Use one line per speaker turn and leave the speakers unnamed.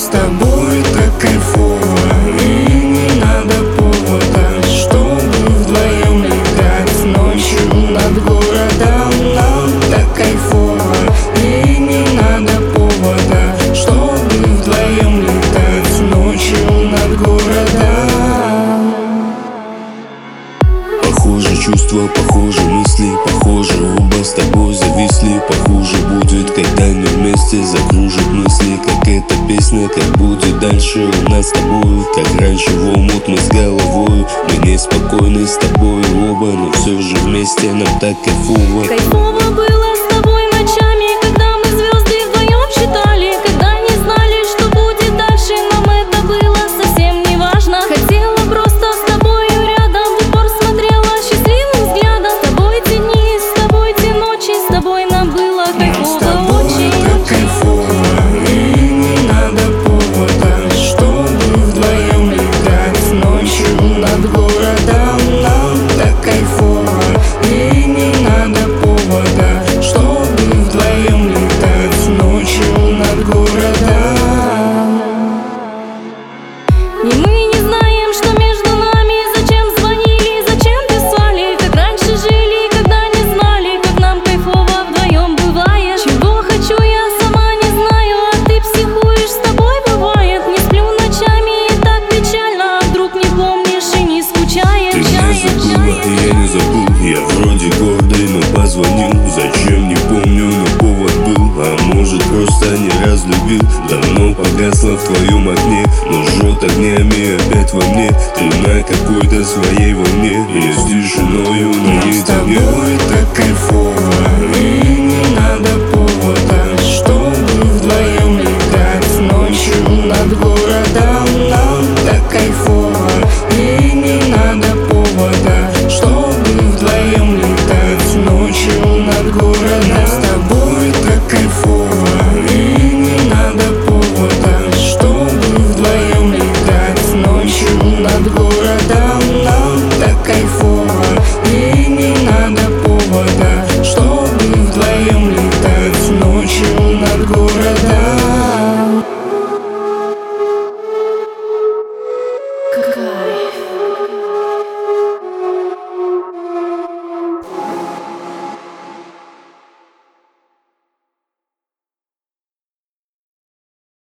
с тобой так кайфово, и не надо повода, чтобы вдвоем летать ночью над городом. Нам так кайфово, и не надо повода, чтобы вдвоем летать ночью над городом.
Похожи чувства, похожи мысли, похоже, оба с тобой зависли. Похуже будет, когда не вместе закружат мысли, как эта песня, как будет дальше у нас с тобой. Как раньше в омут мы с головой, мы неспокойны с тобой оба, но все же вместе нам так кайфово.
Кайфово было с тобой ночами, когда мы звезды вдвоем считали, когда не знали, что будет дальше, нам это было совсем не важно. Хотела просто с тобою рядом, в упор смотрела счастливым взглядом. С тобой те дни, с тобой те ночи, с тобой нам было кайфово, очень,
так кайфово, и не надо повода, чтобы вдвоем летать ночью над городом. Нам так кайфово, и не надо повода, чтобы вдвоем летать ночью над городом.
И мы не знаем, что между нами, зачем звонили, зачем писали, как раньше жили, когда не знали, как нам кайфово вдвоем бывает. Чего хочу я сама не знаю, а ты психуешь, с тобой бывает. Не сплю ночами, и так печально, а вдруг не помнишь и не скучаешь.
Ты не забыла, я не забыл, я вроде гордый, но позвонил. Зачем, не помню, но повод был, а может просто не разлюбил. Давно погасла в твоем окне, но жжет огнями опять во мне. Ты на какой-то своей волне, я с тишиною
С тобой так кайфово, и не надо повода, чтобы вдвоем летать ночью над городом. Нам так кайфово, и не надо повода, чтобы вдвоем летать ночью над городом. С тобой так кайфово, и не надо повода, чтобы вдвоем летать ночью над городом. Нам так кайфово, и не надо повода, чтобы вдвоем летать ночью над городом.